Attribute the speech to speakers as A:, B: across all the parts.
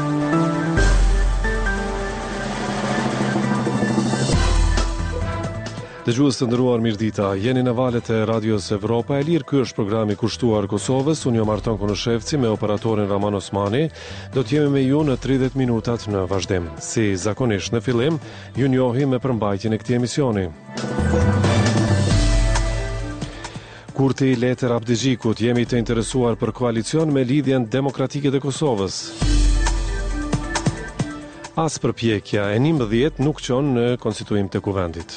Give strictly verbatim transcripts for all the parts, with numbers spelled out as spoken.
A: Dëgjues të nderuar, mirëdita. Jeni në valët e Radios Evropa e Lirë. Ky është programi kushtuar Kosovës. Unë jam Arton Konoshevci me operatorin Raman Osmani. Do të jemi me ju në tridhjetë minutat në vazhdim. Si zakonisht në fillim, ju njohim me përmbajtjen e këtij emisioni. Kurti Letër Abdixhikut, jemi të interesuar për koalicion me lidhjen demokratike të Kosovës. As përpjekja e njëmbëdhjetë nuk çon në konstituim të kuvendit.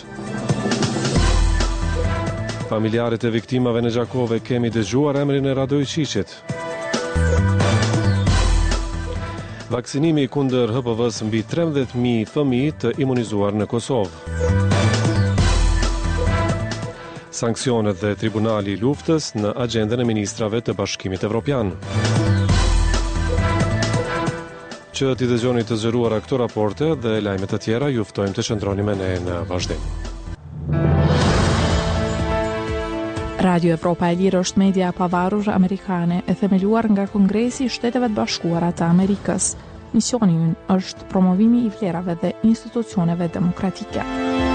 A: Familjarët e viktimave në Gjakove kemi dëgjuar emrin e Radojqiqit. Vaksinimi kundër H P V-s mbi trembëdhjetë mijë fëmijë të imunizuar në Kosovë. Sanksionet dhe Tribunali i Luftës në agjendën e ministrave të Bashkimit Evropian. Që t'i dëgjoni të zëruara këto raporte dhe lajmet të tjera, ju ftojmë të qëndroni me ne në vazhdim.
B: Radio Evropa e Lirë është media pavarur amerikane e themeluar nga Kongresi i Shteteve të Bashkuara të Amerikës. Misioni i ynë është promovimi i vlerave dhe institucioneve demokratike.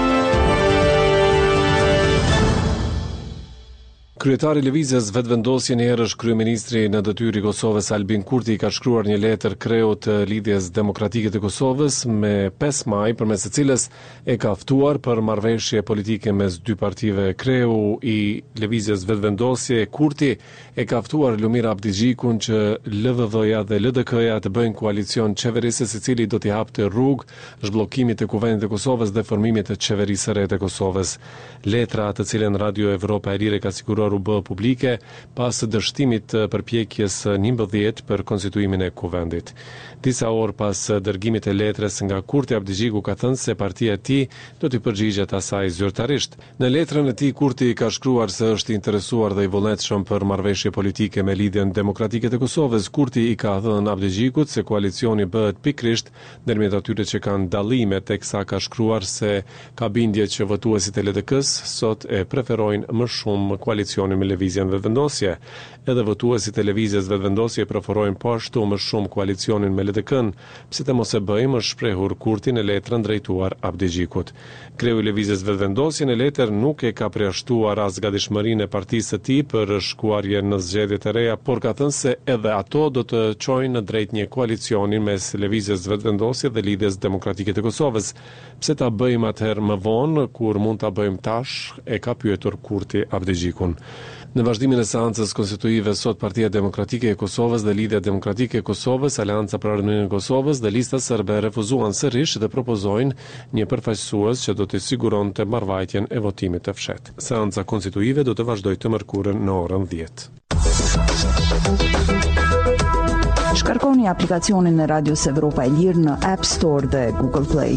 A: Kryetari i Lëvizjes Vetëvendosje një herësh kryeministri në detyrë i Kosovës Albin Kurti ka shkruar një letër kreut të Lidhjes Demokratike të Kosovës me pesë maj, përmes së cilës e ka ftuar për marrëveshje politike mes dy partive. Kreu i Lëvizjes Vetëvendosje Kurti e ka ftuar Lumir Abdixhikun që L V V-ja dhe L D K-ja të bëjnë koalicion qeverisës i cili do t'i hapte rrugë zhbllokimit të kuvendit të Kosovës dhe formimit të qeverisë së re të Kosovës. Letra, të cilën Radio Evropa e Lirë ka siguruar u bë publike pas dështimit të përpjekjes njëmbëdhjetë për konstituimin e kuvendit. Disa orë pas dërgimit e letrës nga Kurti, Abdixhiku ka thënë se partia e tij do t'i përgjigjet asaj zyrtarisht. Në letrën e tij Kurti ka shkruar se është interesuar dhe i vullnetshëm për marrëveshje politike me Lidhjen Demokratike të Kosovës. Kurti i ka thënë Abdixhikut se koalicioni bëhet pikërisht ndërmjet atyre që kanë dallime, teksa ka shkruar se ka bindje që votuesit e L D K-s sot e preferojnë më shumë koalicionin me Lëvizjen Vetëvendosje. Edhe votuesit e Lëvizjes Vetëvendosje preferojnë po ashtu më shumë koalicionin me L D K-n, pse të mos e bëjmë, është shprehur Kurti në letrën drejtuar Abdixhikut. Kreu i Lëvizjes Vetëvendosje në letër nuk e ka përjashtuar as gatishmërinë e partisë së tij për shkuarje në zgjedhje të reja, por ka thënë se edhe ato do të çojnë në drejt një koalicioni mes Lëvizjes Vetëvendosje dhe Lidhjes Demokratike të Kosovës. Pse ta bëjmë atëherë më vonë kur mund ta bëjmë tash, e ka pyetur Kurti Abdixhikun. Në vazhdimin e seancës konstituive sot, Partia Demokratike e Kosovës dhe Lidhja Demokratike e Kosovës, Aleanca për Armërinë e Kosovës dhe Lista Serbe refuzuan sërish dhe propozojnë një përfaqësues që do të siguronte marrëvajtjen e votimit të fshehtë. Seanca konstituive do të vazhdojë të mërkurën në orën dhjetë.
C: Shkarkoni aplikacionin e Radios Evropa e Lirë në App Store dhe Google Play.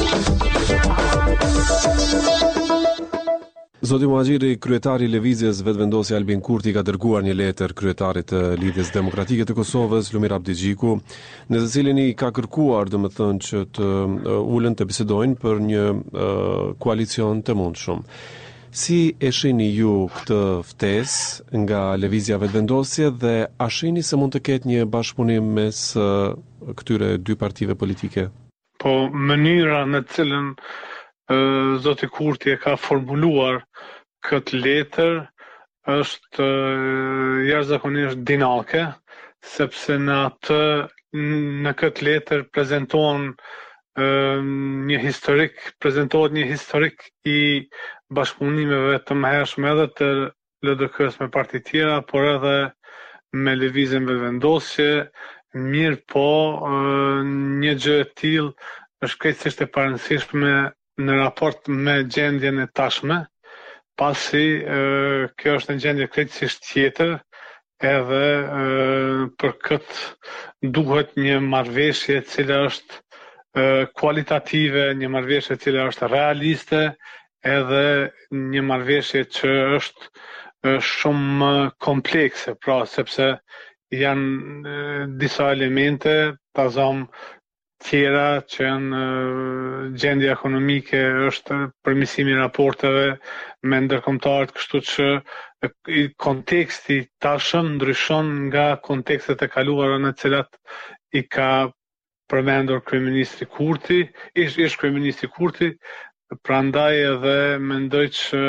A: Zoti Muhaxhiri, kryetari i Lëvizjes Vetëvendosje Albin Kurti ka dërguar një letër kryetarit të Lidhjes Demokratike të Kosovës, Lumir Abdixhiku, në të cilin i ka kërkuar, domethënë, që të uh, ulen të bisedojnë për një uh, koalicion të mundshëm. Si e shihni ju këtë ftesë nga Lëvizja Vetëvendosje dhe a shihni se mund të ketë një bashkëpunim mes uh, këtyre dy partive politike?
D: Po mënyra në cilën uh, zoti Kurti e ka formuluar këtë letër është uh, jashtëzakonisht dinake, sepse në atë në këtë letër prezantohen uh, një historik, prezantohet një historik i bashkëpunimeve të mëhershme edhe të L D K-s me parti tjera, por edhe me Lëvizjen Vetëvendosje. Mirë po, uh, një gjë e tillë është krejtësisht e parëndësishme në raport me gjendjen e tashme, pasi uh, kjo është një gjendje krejtësisht tjetër, edhe uh, për këtë duhet një marrëveshje e cila është uh, kualitative, një marrëveshje e cila është realiste, edhe një marrëveshje që është uh, shumë komplekse, pra sepse janë uh, disa elemente, ta zom tjera që janë uh, gjendja ekonomike, është përmirësimi i raporteve me ndërkombëtarët, kështu që uh, konteksti tashëm ndryshon nga kontekstet e kaluara në cilat i ka përmendur kryeministri Kurti, ish, ish kryeministri Kurti, prandaj edhe mendoj që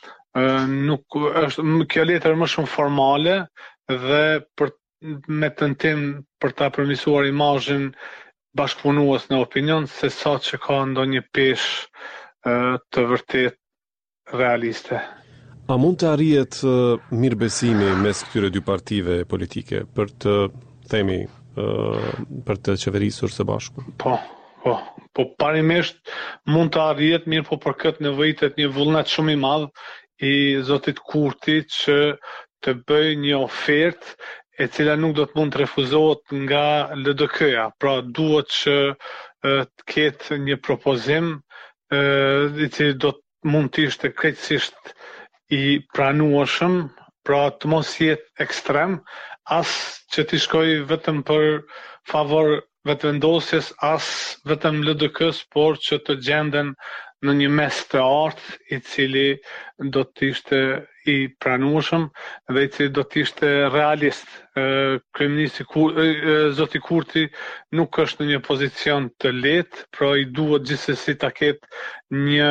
D: nuk është kjo letër më shumë formale dhe për me tentim për ta përmirësuar imazhin bashkëpunues në opinion se sa që ka ndonjë peshë të vërtet realiste.
A: A mund të arrihet uh, mirëbesimi mes këtyre dy partive politike për të themi uh, për të qeverisur së bashku?
D: Po, po, po parimisht mund të arrihet, mirë po për këtë nevojitet një vullnet shumë i madh i zotit Kurti që të bëjë një ofertë e cila nuk do të mund të refuzohet nga L D K-ja. Pra duhet që uh, të ketë një propozim uh, i cili do të mund të ishte krejtësisht i pranueshëm, pra të mos jetë ekstrem, as që t'i shkoj vetëm për favor vetëvendosjes, as vetëm L D K-s, por që të gjenden në një mes të artë i cili do të ishte i pranueshëm dhe i cili do të ishte realist. Kryeministri zoti Kurti nuk është në një pozicion të lehtë, pra i duhet gjithsesi ta ketë një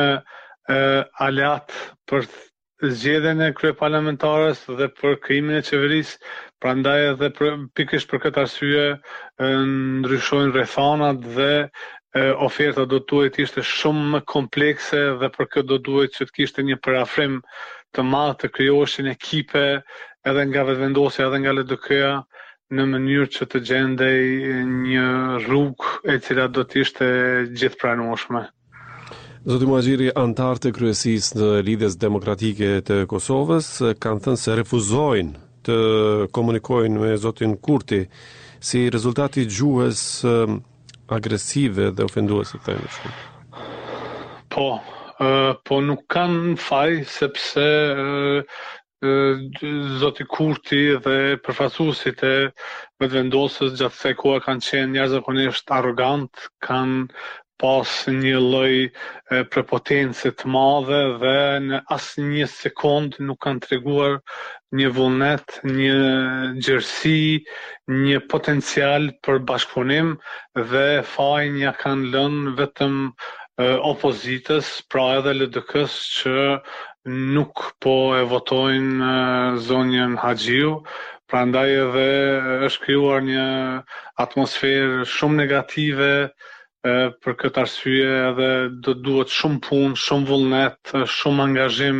D: aleat për zgjedhjen e kryeparlamentares dhe për krijimin e qeverisë, prandaj edhe për, pikërisht për këtë arsye ndryshojnë rrethanat dhe e, oferta do duhet të ishte shumë më komplekse dhe për këtë do duhet që të kishte një parafrim të madh, të krijoheshin ekipe edhe nga vetëvendosja edhe nga L D K-ja në mënyrë që të gjendej një rrugë e cila do të ishte gjithëpranueshme.
A: Zoti Muhaxhiri, antarët e kryesisë të Lidhjes Demokratike të Kosovës kanë thënë se refuzojnë të komunikojnë me zotin Kurti si rezultati i gjuhës agresive dhe ofenduese të thënë.
D: Po, uh, po nuk kanë faj sepse uh, uh, zoti Kurti dhe përfaqësuesit e vetëvendosjes gjatë kësaj kohe kanë qenë jashtëzakonisht arrogant, kanë pas një lloj prepotence të madhe dhe në asnjë sekond nuk kanë treguar një vullnet, një gjerësi, një potencial për bashkëpunim dhe fajin ja kanë lënë vetëm opozitës, pra edhe L D K-s që nuk po e votojnë zonjën Haxhiu. Prandaj edhe është krijuar një atmosferë shumë negative. Uh, për këtë arsye edhe do duhet shumë punë, shumë vullnet, shumë angazhim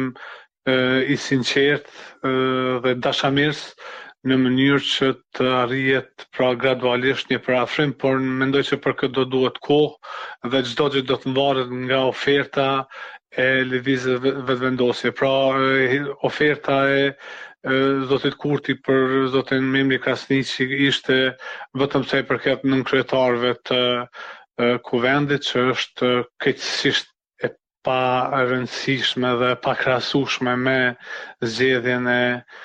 D: uh, i sinqert uh, dhe dashamirës në mënyrë që të arrihet pra gradualisht një parafrim, por mendoj që për këtë do duhet kohë dhe çdo gjë do të varet nga oferta e lëvizjes vetëvendosje. Pra uh, oferta e uh, zotit Kurti për zotin Memri Krasniqi ishte vetëm sa i përket nënkryetarëve të kuvendit që është keqësisht e pa rëndësishme dhe pa krahasueshme me zgjedhjen e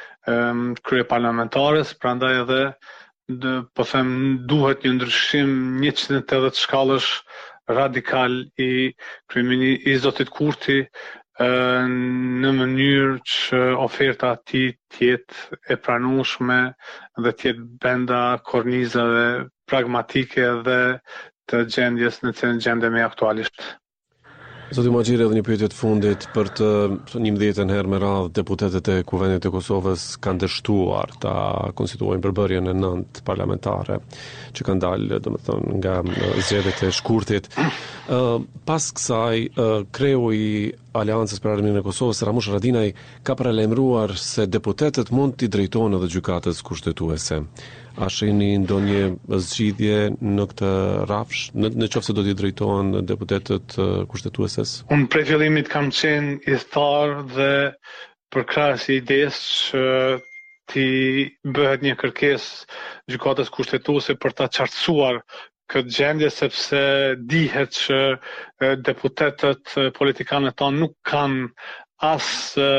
D: um, kryeparlamentares, prandaj edhe dë, po them duhet një ndryshim njëqind e tetëdhjetë shkallësh radikal i kryeministit i zotit Kurti uh, në mënyrë që oferta e tij të jetë e pranueshme dhe të jetë brenda kornizave pragmatike dhe të gjendjes në cilën gjendemi aktualisht.
A: Zoti Muhaxhiri, edhe një pyetje të fundit, për të njëmbëdhjetën herë me radhë deputetët e Kuvendit të Kosovës kanë dështuar ta konstituojnë përbërjen e nëntë parlamentare që kanë dalë, domethënë, nga zgjedhjet e shkurtit. Uh, pas kësaj, uh, kreu i Aleancës për Armiqësinë e Kosovës, Ramush Haradinaj, ka paralajmëruar se deputetët mund t'i drejtojnë edhe gjykatës kushtetuese. A shihni ndonjë zgjidhje në këtë rrafsh, në, në qoftë se do t'i drejtohen deputetët kushtetueses?
D: Unë prej fillimit kam qenë i tharë dhe përkrahas i idesë që t'i bëhet një kërkesë gjykatës kushtetuese për ta qartësuar këtë gjendje, sepse dihet që deputetët, politikanët tanë nuk kanë as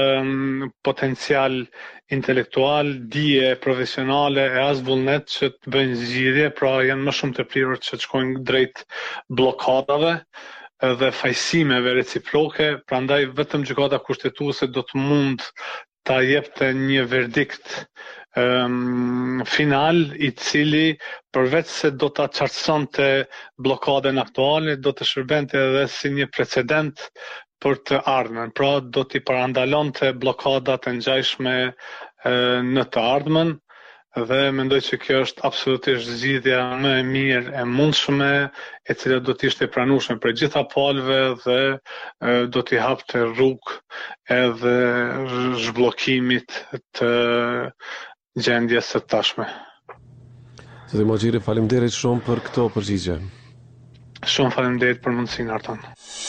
D: um, potencial intelektual, dije profesionale e as vullnet që të bëjnë zgjidhje, pra janë më shumë të prirur që të shkojnë drejt blokadave dhe fajsimeve reciproke, prandaj vetëm gjykata kushtetuese do të mund ta jepte një verdikt um, final i cili përveç se do ta qartësonte bllokadën aktuale, do të shërbente edhe si një precedent për të ardhmen. Pra do t'i parandalonte bllokadat e ngjashme në të ardhmen. Dhe mendoj që kjo është absolutisht zgjidhja më e mirë e mundshme, e cila do të ishte e pranueshme për gjitha palëve dhe e, do t'i hapte rrugë edhe zhbllokimit të gjendjes së tashme.
A: Zoti Moxhiri, faleminderit shumë për këto përgjigje.
D: Shumë faleminderit për mundësinë, Artan.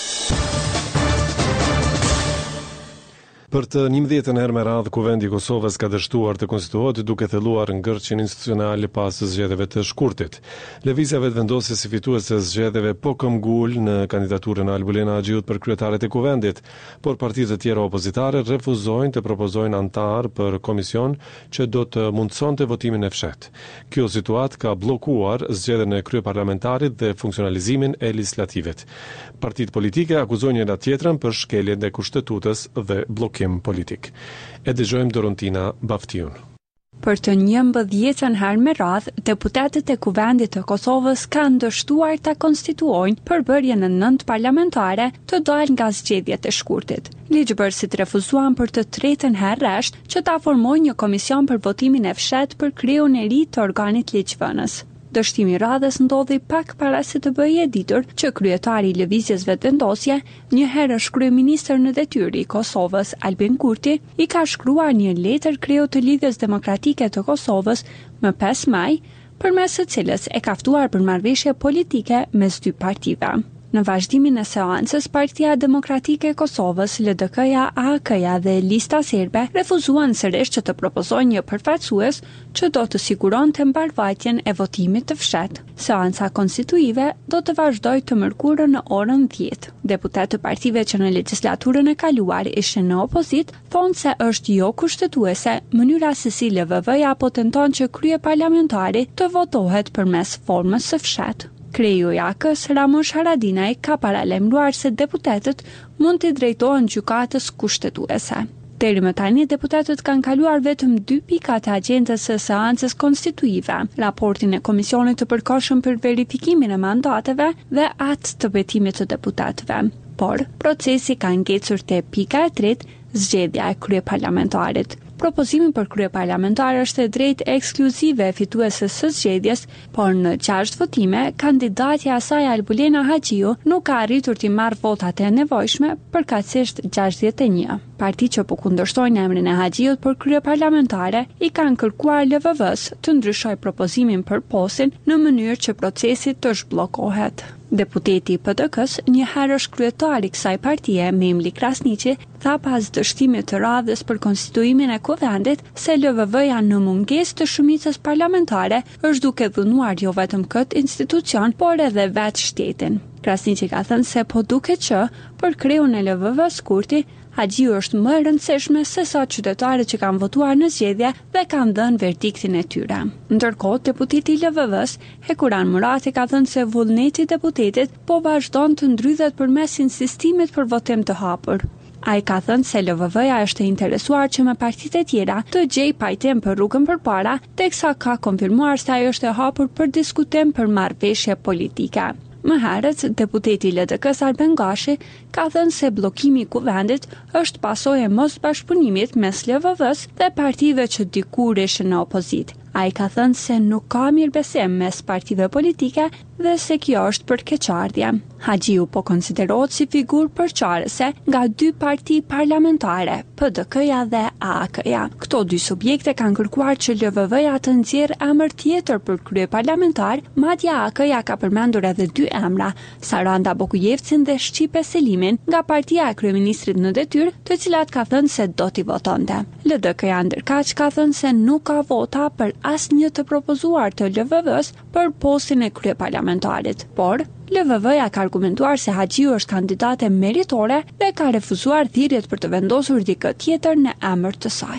A: Për të njëmbëdhjetën herë me radhë, Kuvendi i Kosovës ka dështuar të konstituohet duke thelluar ngërçin institucional pas zgjedhjeve të shkurtit. Lëvizja vetëvendosje si fituese e zgjedhjeve po këmbgul në kandidaturën e Albulena Xhiut për kryetaret e kuvendit, por partitë të tjera opozitare refuzojnë të propozojnë antar për komision që do të mundësonte votimin e fshehtë. Kjo situatë ka bllokuar zgjedhjen e kryeparlamentarit dhe funksionalizimin e legislativit. Partitë politike akuzojnë njëra tjetrën për shkeljen e kushtetutës dhe bllokim politik. E dëgjojmë Dorontina Baftiun.
E: Për të njëmbëdhjetën herë me radhë, deputetët e Kuvendit të Kosovës kanë dështuar ta konstituojnë përbërjen e nëntë parlamentare të dalë nga zgjedhjet e shkurtit. Ligjbërësit refuzuan për të tretën herë rresht që ta formojnë një komision për votimin e fshehtë për krijon e ri të organit ligjvënës. Dështimi i radhës ndodhi pak para se të bëhej e ditur që kryetari i lëvizjes vetëvendosje, një herë kryeministër në detyrë i Kosovës, Albin Kurti, i ka shkruar një letër kreut të Lidhjes Demokratike të Kosovës më pesë maj, përmes së cilës e ka ftuar për marrëveshje politike mes dy partive. Në vazhdimin e seancës, Partia Demokratike e Kosovës, L D K-ja, A A K-ja dhe Lista Serbe refuzuan sërish që të propozojnë një përfaqësues që do të siguronte mbarvajtjen e votimit të fshehtë. Seanca konstituive do të vazhdojë të mërkurën në orën dhjetë. Deputetë të partive që në legjislaturën e kaluar ishin në opozit thonë se është jo kushtetuese mënyra se si L V V-ja po tenton që kryeparlamentari të votohet përmes formës së fshehtë. Kreu i A K-s, Ramush Haradinaj, ka paralajmëruar se deputetët mund të drejtohen gjykatës kushtetuese. Deri më tani, deputetët kanë kaluar vetëm dy pikat e agjendës së seancës konstituive, raportin e Komisionit të Përkohshëm për verifikimin e mandateve dhe atë të betimit të deputetëve. Por, procesi ka ngecur te pika e tretë, zgjedhja e kryeparlamentarit. Propozimi për kryeparlamentar është e drejtë ekskluzive e fitueses së zgjedhjes, por në gjashtë votime, kandidatja e saj Albulena Xhiu nuk ka arritur të marrë votat e nevojshme, përkatësisht gjashtëdhjetë e një. Parti që po kundërshtojnë emrin e Xhiut për kryeparlamentare i kanë kërkuar L V V-s të ndryshojë propozimin për postin në mënyrë që procesi të zhbllokohet. Deputeti i P D K-s, një herë është kryetar i kësaj partie, Memli Krasniqi, tha pas dështimit të radhës për konstituimin e kuvendit se L V V-ja në mungesë të shumicës parlamentare është duke dhunuar jo vetëm këtë institucion, por edhe vetë shtetin. Krasniqi ka thënë se po duket që për kreun e L V V-s Kurti, Xhiu është më e rëndësishme se sa qytetarët që kanë votuar në zgjedhje dhe kanë dhënë verdiktin e tyre. Ndërkohë, deputeti i L V V-s, Hekuran Murati, ka thënë se vullneti i deputetit po vazhdon të ndrydhet përmes insistimit për votim të hapur. Ai ka thënë se L V V-ja është e interesuar që me partitë e tjera të gjejë pajtim për rrugën përpara, teksa ka konfirmuar se ai është e hapur për diskutim për marrëveshje politike. Më herët, deputeti i L D K-s Arben Gashi ka thënë se bllokimi i kuvendit është pasojë e mos bashkëpunimit mes L V V-s dhe partive që dikur ishin në opozit. Ai ka thënë se nuk ka mirëbesim mes partive politike dhe se kjo është përkeqardhje. Xhiu po konsiderohet si figurë përçarëse nga dy parti parlamentare, P D K-ja dhe A A K-ja. Këto dy subjekte kanë kërkuar që L V V-ja të nxjerrë emër tjetër për kryeparlamentar, madje A A K-ja ka përmendur edhe dy emra, Saranda Bokujevcin dhe Shqipe Selimin, nga partia e kryeministrit në detyrë, të cilat ka thënë se do t'i votonte. L D K-ja ndërkaq ka thënë se nuk ka vota për asnjë të propozuar të L V V-s për postin e kryeparlamentarit, por L V V-ja ka argumentuar se Xhiu është kandidate meritore dhe ka refuzuar thirrjet për të vendosur dikë tjetër në emër të saj.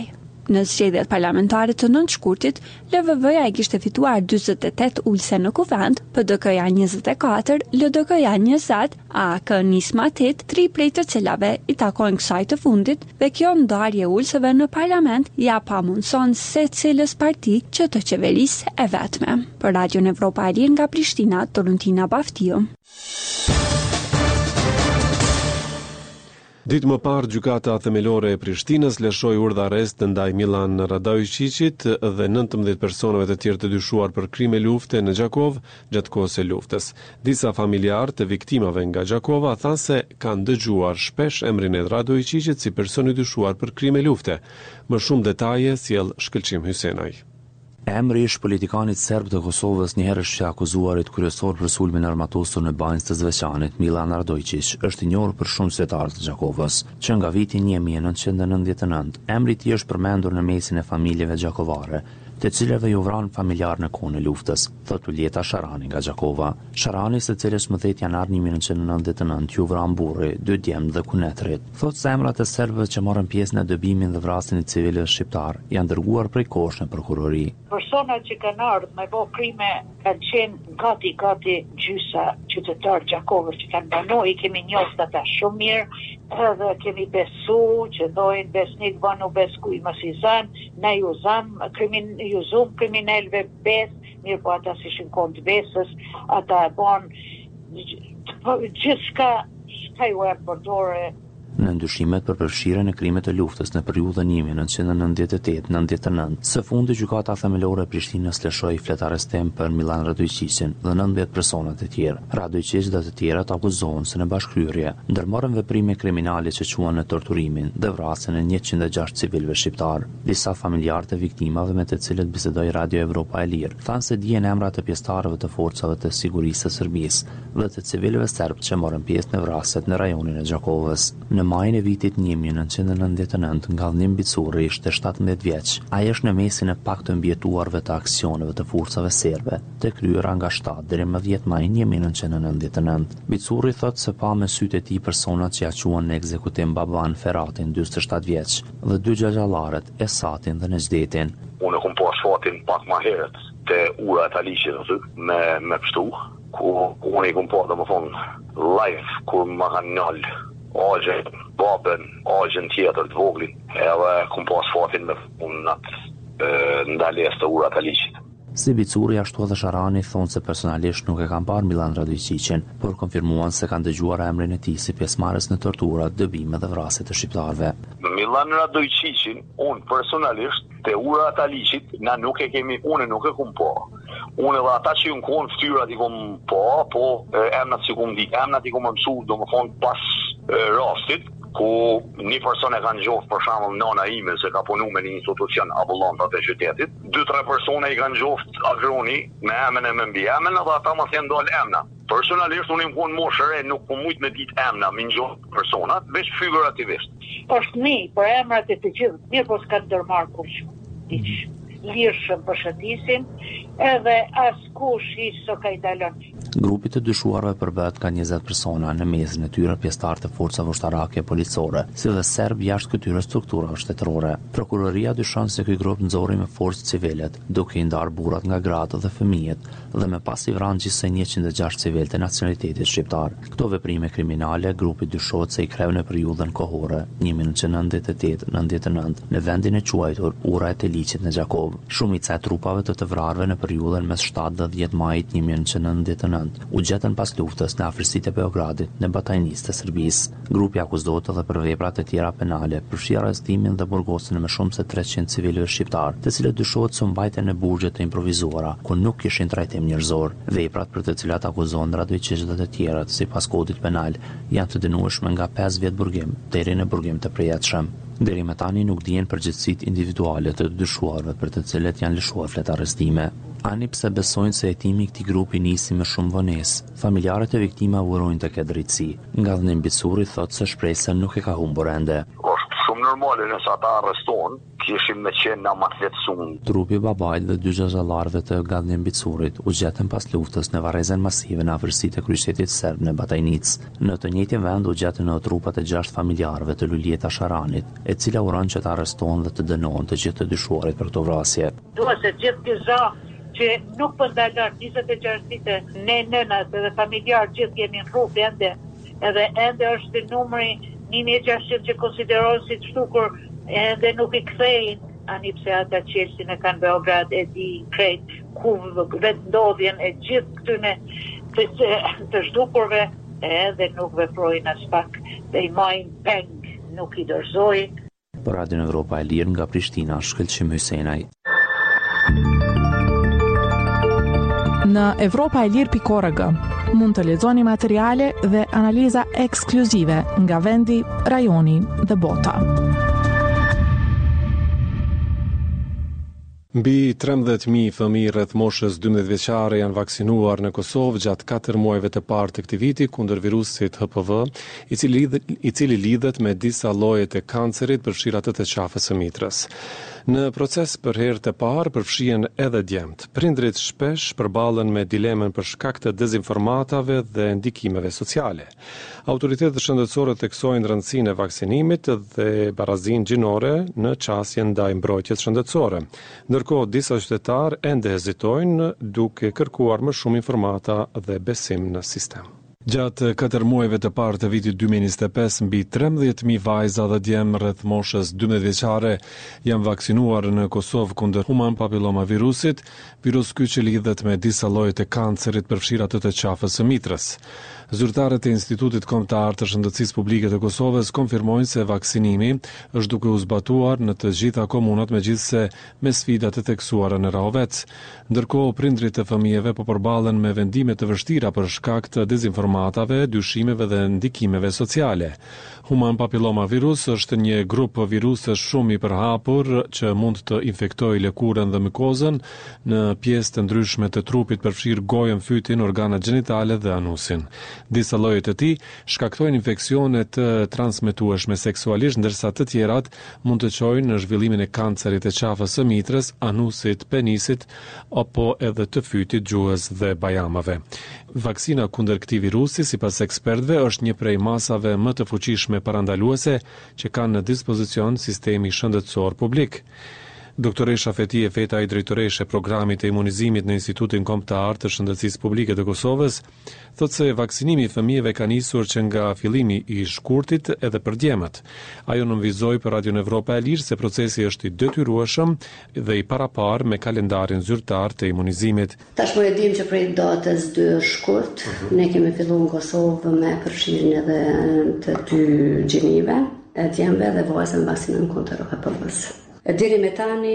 E: Në zgjedhjet parlamentare të nëntë shkurtit, L V V-ja e kishte fituar dyzet e tetë ulse në kuvend, P D K-ja njëzet e katër, L D K-ja njëzet, A K nisma tetë, tri prej të cilave i takojnë kësaj të fundit, dhe kjo ndarje ulseve në parlament ja pamundson secilës parti që të qeverisë e vetme. Për Radion Evropa e Lirë nga Prishtina, Toruntina Baftiu.
A: Ditë më parë, gjykata themelore e Prishtinës lëshoi urdhë arrest ndaj Milan Radojčićit dhe nëntëmbëdhjetë personave të tjerë të dyshuar për krime lufte në Gjakov gjatë kohës së luftës. Disa familjarë të viktimave nga Gjakova thanë se kanë dëgjuar shpesh emrin e Radojčićit si person i dyshuar për krime lufte. Më shumë detaje sjell Shkëlqim Hysenaj.
F: Emri ish politikanit serb të Kosovës, njëherësh që akuzuarit kryesor për sulmin armatosur në banjës të Zveçanit, Milan Radojčić, është i njohur për shumë qytetarë të Gjakovës, që nga viti një mijë e nëntëqind e nëntëdhjetë e nëntë, emri i tij është përmendur në mesin e familjeve gjakovare, të cilave ju vran familjar në kohën e luftës, thot Uljeta Sharani nga Gjakova. Sharani, së cilës më dhjetë janar një mijë e nëntëqind e nëntëdhjetë e nëntë ju vran burri, dy djemt dhe kunetrit. Thot se emrat e serbëve që morën pjesë në dëbimin dhe vrasjen e civilëve shqiptar janë dërguar prej kosh në prokurori.
G: Personat që kanë ardhur me bë krime kanë qenë gati gati gjysa qytetarë Gjakovës që kanë banuar, i kemi njoft ata shumë mirë, edhe kemi besu që dojnë besnik banu besku i masizan, ne ju zam krimin ju zum kriminalve bes, mirë po ata si shinkon të besës, ata e bon gjithë shka shka ju e përdore.
F: Në ndyshimet për përfshirjen e krimeve të luftës në periudhën një mijë e nëntëqind e nëntëdhjetë e tetë nëntëdhjetë e nëntë, së fundi gjykata themelore e Prishtinës lëshoi flet arrestim për Milan Radojčićin dhe nëntëdhjetë persona të tjerë. Radojčić dhe të tjerat akuzohen se në bashkëhyrje ndërmorën veprime kriminale që quhen në torturimin dhe vrasjen e njëqind e gjashtë civilëve shqiptar. Disa familjarë të viktimave me të cilët bisedoi Radio Evropa e Lirë thanë se dihen emrat e pjesëtarëve të forcave të sigurisë së Serbisë dhe të civilëve serb që morën pjesë në vrasjet në rajonin e Gjakovës. Në majin e vitit një mijë e nëntëqind e nëntëdhjetë e nëntë, Ngallnim Bicuri ishte shtatëmbëdhjetë vjeç. Ai është në mesin e pak të mbjetuarve të aksioneve të forcave serbe, të kryera nga shtatë deri më dhjetë maj një mijë e nëntëqind e nëntëdhjetë e nëntë. Bicuri thotë se pa me sytë e tij personat që ja quhen në ekzekutim Baban Feratin, dyzet e shtatë vjeç, dhe dy xhaxhallaret, Esatin dhe Nezdetin.
H: Unë kom pas fatin pak më herët te ura e Taliqit aty me me pështu, ku unë i kom pas domethënë live kur më kanë nal Agjen, babën, agjen tjetër të voglin, edhe kom pas fatin me punat ndales të ura të liqit.
F: Si Bicuri, ashtu edhe Sharani thonë se personalisht nuk e kanë parë Milan Radojčićin, por konfirmuan se kanë dëgjuar emrin e tij si pjesëmarrës në tortura, dëbime dhe vrasje të shqiptarëve.
H: Milan Radojčićin, unë personalisht te ura të liqit, na nuk e kemi, unë nuk e kum pa. Unë edhe ata që ju në konë ftyrat i kom pa, po emnat që kom di, emnat i kom mësu, do më thonë pas e, rastit, ku një person e kanë gjoftë për shembull nana ime se ka punu me një institucion ambullant të qytetit, dy tre persona i kanë gjoftë agroni me emën e me mbi emën edhe ata më thënë dal emna. Personalisht unë im konë moshëre, nuk po mujt me ditë emna, me ngjoftë personat, veç figurativisht.
G: Është një për emrat e të gjithë, mirë po s'ka ndërmarrë kurrë. Diç. Lirshëm përshëndesin, edhe askush i s'o ka i dalon.
F: Grupi të dyshuarve përbëhet ka njëzet persona, në mesin e tyre pjesëtarë të forcave ushtarake policore, si dhe serb jashtë këtyre strukturave shtetërore. Prokuroria dyshon se ky grup nxorri me forcë civilet, duke i ndarë burrat nga gratë dhe fëmijët, dhe me pas i vranë gjithsej njëqind e gjashtë civilë të nacionalitetit shqiptar. Këto veprime kriminale grupi dyshohet se i kreu në periudhën kohore një mijë e nëntëqind e nëntëdhjetë e tetë nëntëdhjetë e nëntë në vendin e quajtur Ura e Teliqit në Gjakov. Shumica e trupave të të vrarëve në periudhën mes shtatë dhe dhjetë majit një mijë e nëntëqind e nëntëdhjetë e nëntë u gjetën pas luftës në afërsitë e Beogradit në batajnisë të Serbisë. Grupi akuzohet edhe për vepra të tjera penale, përfshi arrestimin dhe burgosin e më shumë se treqind civilëve shqiptar, të cilët dyshohet se u mbajtën në burgje të improvizuara, ku nuk kishin trajtim njerëzor. Veprat për të cilat akuzohen Radojčić dhe të tjerat, sipas kodit penal, janë të dënueshme nga pesë vjet burgim deri në burgim të përjetshëm. Deri më tani nuk dihen përgjegjësitë individuale të dyshuarve për të cilët janë lëshuar flet arrestime. Ani pse besojnë se hetimi i këtij grupi nisi me shumë vonesë. Familjarët e viktimave urojnë të ketë drejtësi. Ngallnim Bicuri thotë se shpresa nuk e ka humbur ende.
H: Është shumë normale nëse ata arrestohen, kishim me qenë na më të lehtësuar.
F: Trupi i babait dhe dy zezallarëve të Gallin Bicurit u gjetën pas luftës në varrezën masive në afërsitë e kryeqytetit serb në Batajnic. Në të njëjtin vend u gjetën në trupat e gjashtë familjarëve të Lulieta Sharanit, e cila uron që të arrestohen dhe të dënohen të gjithë të dyshuarit për këtë vrasje.
G: Dua se gjithë këza që nuk po ndalon njëzet e gjashtë vite, ne nënat dhe familjar gjithë jemi në rrugë ende, edhe ende është numri një mijë e gjashtëqind që konsiderohen si të shtukur, ende nuk i kthejnë, ani pse ata qelsin e kanë Beograd e di krejt ku vetë ndodhjen e gjithë këtyne të, të, të shtukurve, edhe nuk veprojnë as pak dhe i majnë peng, nuk i dorëzojnë.
F: Për Radio Evropa e Lirë nga Prishtina, Shkëlqim Hysenaj.
B: Në Evropa e Lirë pikë org mund të lexoni materiale dhe analiza ekskluzive nga vendi, rajoni dhe bota.
A: Mbi trembëdhjetë mijë fëmijë rreth moshës dymbëdhjetë vjeçare janë vaksinuar në Kosovë gjatë katër muajve të parë të këtij viti kundër virusit H P V, i cili lidhet, i cili lidhet me disa lloje të kancerit, përfshirë atë të qafës së mitrës. Në proces për herë të parë përfshihen edhe djemt. Prindrit shpesh përballen me dilemën për shkak të dezinformatave dhe ndikimeve sociale. Autoritetet shëndetësore theksojnë rëndësinë e vaksinimit dhe barazinë gjinore në çastje ndaj mbrojtjes shëndetësore. Ndërkohë disa qytetarë ende hezitojnë duke kërkuar më shumë informata dhe besim në sistem. Gjatë katër muajve të parë të vitit dy mijë e njëzet e pesë, mbi trembëdhjetë mijë vajza dhe djemë rreth moshës dymbëdhjetë vjeçare janë vaksinuar në Kosovë kundër human papillomavirusit, virus ky që lidhet me disa lloje të kancerit, përfshirë atë të qafës së mitrës. Zyrtarët e Institutit Kombëtar të Shëndetësisë Publike të Kosovës konfirmojnë se vaksinimi është duke u zbatuar në të gjitha komunat, megjithse me sfida të theksuara në Rahovec. Ndërkohë, prindrit e fëmijëve po përballen me vendime të vështira për shkak të dezinformatave, dyshimeve dhe ndikimeve sociale. Human papillomavirus është një grup virusësh shumë i përhapur që mund të infektojë lëkurën dhe mikozën në pjesë të ndryshme të trupit, përfshirë gojën, fytin, organet gjinitale dhe anusin. Disa lloje të tij shkaktojnë infeksione të transmetueshme seksualisht, ndërsa të tjerat mund të çojnë në zhvillimin e kancerit të qafës së mitrës, anusit, penisit apo edhe të fytit, gjuhës dhe bajamave. Vaksina kundër këtij virusi, sipas ekspertëve, është një prej masave më të fuqishme parandaluese që kanë në dispozicion sistemi shëndetësor publik. Doktoresha Fetije Fetaj, drejtoreshe e programit të imunizimit në Institutin Kombëtar të Shëndetësisë Publike të Kosovës, thotë se vaksinimi i fëmijëve ka nisur që nga fillimi i shkurtit edhe për djemët. Ajo nënvizoi për Radio Evropa e Lirë se procesi është i detyrueshëm dhe i parapar me kalendarin zyrtar të imunizimit.
I: Tashmë e dim që prej datës dy shkurt, uh-huh. ne kemi filluar në Kosovë me përfshirjen edhe të dy gjinive, e djemve dhe vajzave me vaksinën kundër H P V-s. Deri me tani,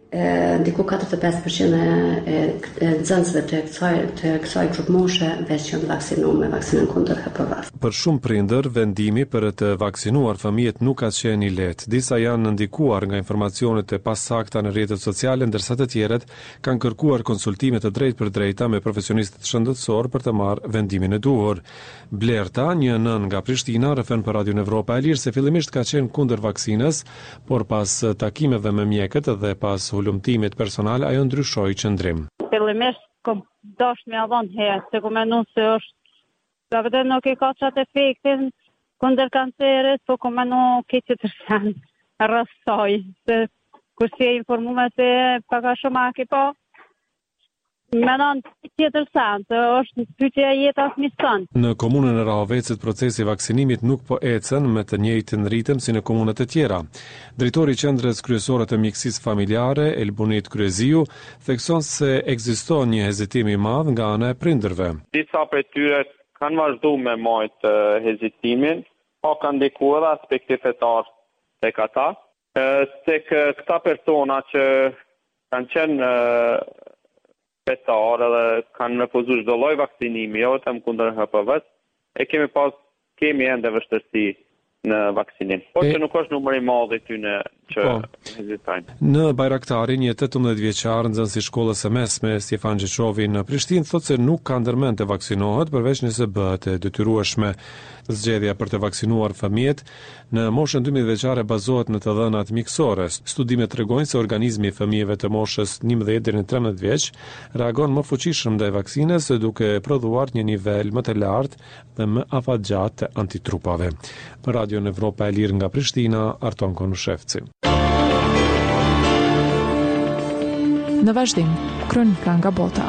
I: ndiku katërdhjetë e pesë përqind e nxënësve të kësaj të kësaj grupmoshe veç janë vaksinuar me vaksinën kundër H P V-s.
A: Për shumë prindër, vendimi për të vaksinuar fëmijët nuk ka qenë i lehtë. Disa janë ndikuar nga informacionet e pasakta në rrjetet sociale, ndërsa të tjerët kanë kërkuar konsultime të drejtë për drejta me profesionistët shëndetësor për të marrë vendimin e duhur. Blerta, një nën nga Prishtina, rrëfen për Radio Evropa e Lirë se fillimisht ka qenë kundër vaksinës, por pas takimeve me mjekët dhe pas hulumtimit personal, ajo ndryshoi qëndrim.
J: Fillimisht kom dashur me avon herë, se kom menduar se është sa vetë nuk e ka çat efektin kundër kancerit, po kom menduar këtë të tërsan rrasoj, se kur si e informuar se paka shumë aki po, menon tjetër sen, se është pyetja e jetës mision.
A: Në komunën e Rahovecit procesi i vaksinimit nuk po ecën me të njëjtin ritëm si në komunat e tjera. Drejtori i Qendrës Kryesore të Mjekësisë Familjare, Elbunit Kryeziu, thekson se ekziston një hezitim i madh nga ana e prindërve.
K: Disa prej tyre kanë vazhduar me majt uh, hezitimin, po kanë ndikuar aspekte fetare tek ata, uh, tek uh, këta persona që kanë qenë uh, fetar edhe kanë refuzuar çdo lloj vaksinimi, jo vetëm kundër H P V-s, e kemi pas kemi ende vështirësi në vaksinim. Por që nuk është numri i madh i tyre që hezitojnë.
A: Në Bajraktarin, një tetëmbëdhjetë vjeçar nxënës i shkollës së mesme Stefan Gjeçovi në Prishtinë thotë se nuk ka ndërmend të vaksinohet përveç nëse bëhet e detyrueshme. Zgjedhja për të vaksinuar fëmijët në moshën dymbëdhjetë vjeçare bazohet në të dhënat mjekësore. Studimet tregojnë se organizmi i fëmijëve të moshës njëmbëdhjetë deri në trembëdhjetë vjeç reagon më fuqishëm ndaj vaksinës duke prodhuar një nivel më të lartë dhe më afatgjatë të antitrupave. Për Radio Evropa e Lirë nga Prishtina, Arton Konushevci.
B: Në vazhdim, kronika nga bota.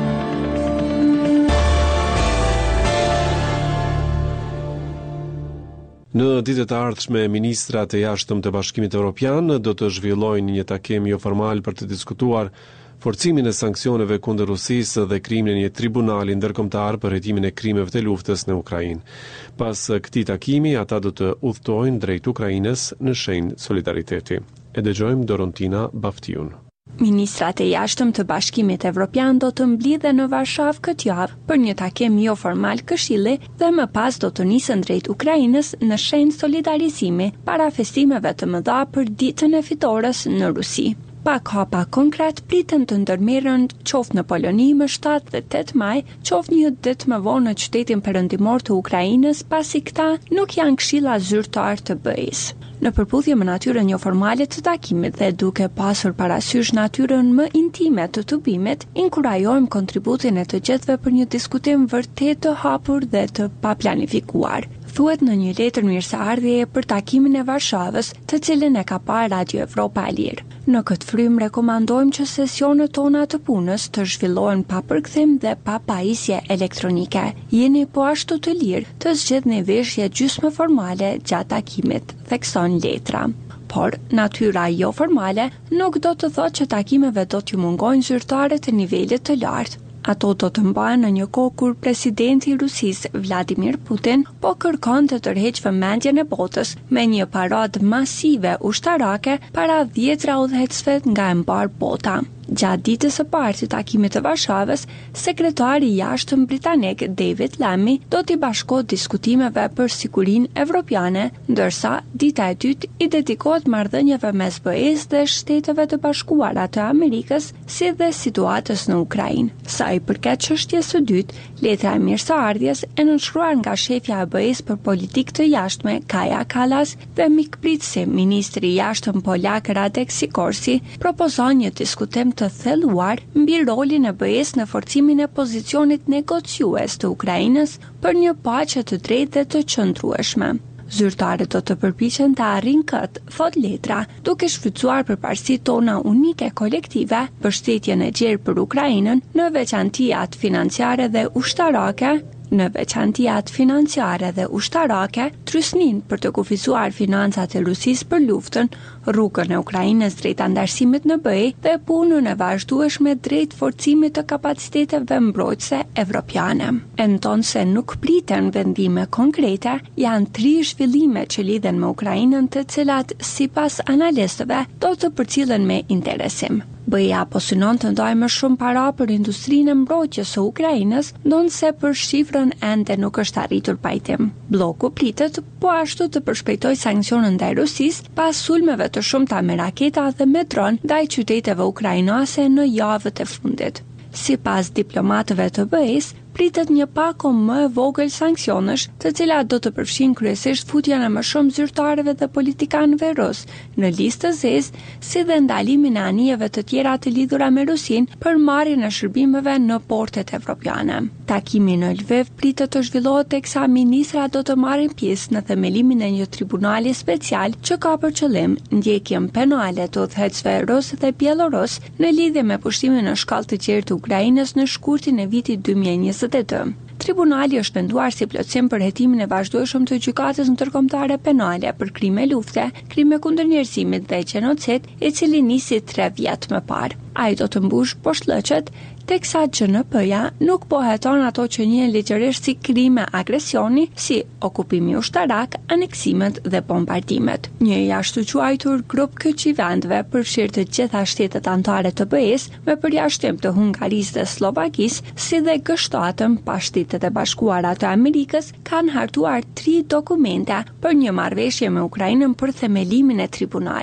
A: Në ditët e ardhshme, ministrat e jashtëm të Bashkimit Evropian do të zhvillojnë një takim jo formal për të diskutuar forcimin e sanksioneve kundër Rusisë dhe krijimin e një tribunali ndërkombëtar për hetimin e krimeve të luftës në Ukrainë. Pas këtij takimi, ata do të udhtojnë drejt Ukrainës në shenjë solidariteti. E dëgjojmë Dorontina Baftiun.
E: Ministrat e jashtëm të Bashkimit Evropian do të mblidhen në Varshavë këtë javë për një takim jo formal këshilli dhe më pas do të nisën drejt Ukrainës në shenjë solidarizimi para festimeve të mëdha për ditën e fitores në Rusi. Pak hapa konkret pritën të ndërmerren qoftë në Poloni më shtatë dhe tetë maj, qoftë një ditë më vonë në qytetin perëndimor të Ukrainës, pasi këta nuk janë këshilla zyrtar të B E-s. Në përputhje me natyrën jo formale të takimit dhe duke pasur parasysh natyrën më intime të tubimit, inkurajojmë kontributin e të gjithëve për një diskutim vërtet të hapur dhe të paplanifikuar. Thuhet në një letër mirëseardhjeje për takimin e Varshavës, të cilin e ka parë Radio Evropa e Lirë. Në këtë frym rekomandojmë që sesionet tona të punës të zhvillohen pa përkthim dhe pa pajisje elektronike. Jeni po ashtu të lirë të zgjedhni veshje gjysmë formale gjatë takimit, thekson letra. Por natyra jo formale nuk do të thotë që takimeve do t'ju mungojnë zyrtare të nivelit të lartë. Ato do të mbahen në një kohë kur presidenti i Rusisë, Vladimir Putin, po kërkon të tërheqë vëmendjen e botës me një paradë masive ushtarake para dhjetra udhëheqësve nga e mbar bota. Gjatë ditës së parë të takimit të Varshavës, sekretari i jashtëm britanik David Lammy do t'i bashkohet diskutimeve për sigurinë evropiane, ndërsa dita e dytë i dedikohet marrëdhënieve mes B E-s dhe Shteteve të Bashkuara të Amerikës, si dhe situatës në Ukrainë. Sa i përket çështjes së dytë, letra e mirëseardhjes e nënshkruar nga shefja e B E-s për politikë të jashtme Kaja Kallas dhe mikpritësi ministri i jashtëm polak Radek Sikorski propozon një diskutim të thelluar mbi rolin e B E-s në forcimin e pozicionit negociues të Ukrainës për një paqe të drejtë dhe të qëndrueshme. Zyrtarët do të përpiqen të arrijnë këtë, thot letra, duke shfrytzuar përparësitë tona unike kolektive, mbështetjen e gjerë për Ukrainën, në veçanti atë financiare dhe ushtarake, në veçanti atë financiare dhe ushtarake, trysnin për të kufizuar financat e Rusisë për luftën, rrugën e Ukrainës drejt andarësimit në B E dhe punën e vazhdueshme drejt forcimit të kapaciteteve mbrojtëse evropiane. Endon se nuk priten vendime konkrete, janë tri zhvillime që lidhen me Ukrainën, të cilat sipas analistëve do të përcillen me interesim. B E-ja po synon të ndajë më shumë para për industrinë e mbrojtjes së Ukrainës, ndonse për shifrën ende nuk është arritur pajtim. Bloku pritet po ashtu të përshpejtojë sanksionet ndaj Rusisë pas sulmeve të shumta me raketa dhe me dron ndaj qyteteve ukrainase në javët e fundit. Sipas diplomatëve të B E-s, pritet një pako më e vogël sanksionesh, të cilat do të përfshin kryesisht futjen e më shumë zyrtarëve dhe politikanëve rus në listë të zezë, si dhe ndalimin e anijeve të tjera të lidhura me Rusinë për marrjen e shërbimeve në portet evropiane. Takimi në Lviv pritet të zhvillohet teksa ministrat do të marrin pjesë në themelimin e një tribunali special që ka për qëllim ndjekjen penale të udhëheqësve rus dhe bielorus në lidhje me pushtimin në shkallë të gjerë të Ukrainës në shkurtin e vitit dy mijë e njëzet e dy. Tribunali është menduar si plotësim për hetimin e vazhdueshëm të gjykatës ndërkombëtare penale për krime lufte, krime kundër njerëzimit dhe gjenocid, i cili nisi tre vjet më parë. Ai do të mbush poshtlëqet, teksa G N P-ja nuk po heton ato që njihen ligjërisht si krime agresioni, si okupimi ushtarak, aneksimet dhe bombardimet. Një jashtëquajtur grup kyç i vendeve përfshirë të gjitha shtetet anëtare të B E-s, me përjashtim të Hungarisë dhe Slovakisë, si dhe G shtatën pa Shtetet e Bashkuara të Amerikës, kanë hartuar tri dokumente për një marrëveshje me Ukrainën për themelimin e tribunalit.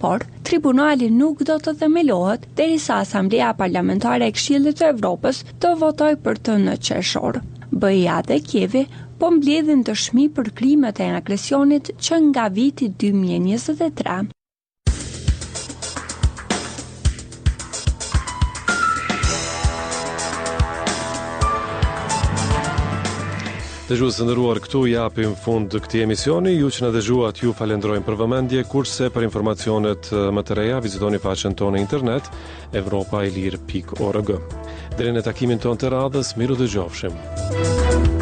E: por tribunali nuk do të themelohet derisa Asamblea Parlamentare e Këshillit të Evropës të votojë për të në qershor. B I A dhe Kievi po mbledhin dëshmi për krimet e agresionit që nga viti dy mijë e njëzet e tre.
A: Dëgjues të nderuar, këtu japim fund të këtij emisioni. Ju që na dëgjuat, ju falenderojmë për vëmendje, kurse për informacionet më të reja vizitoni faqen tonë internet evropailir pikë org. Deri në takimin tonë të radhës, miru dëgjofshim.